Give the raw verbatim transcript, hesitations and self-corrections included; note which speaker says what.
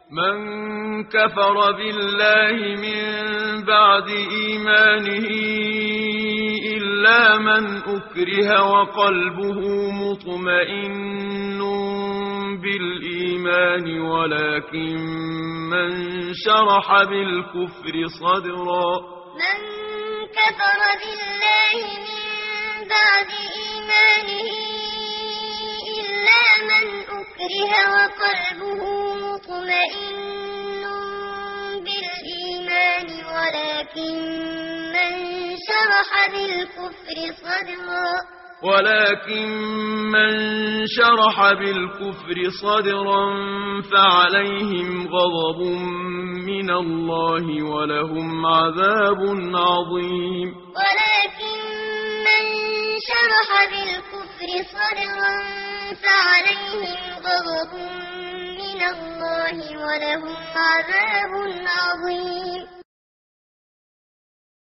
Speaker 1: من كفر بالله من بعد إيمانه إلا من أكره وقلبه مطمئن بالإيمان ولكن من شرح بالكفر صدرا
Speaker 2: من كفر بالله من بعد إيمانه إلا من أكره وقلبه مطمئن بالإيمان ولكن من شرح بالكفر صدرا
Speaker 1: ولكن من شرح بالكفر صدرا فعليهم غضب من الله ولهم عذاب عظيم
Speaker 2: ولكن من شرح بالكفر صدرا فعليهم غضب من الله ولهم عذاب عظيم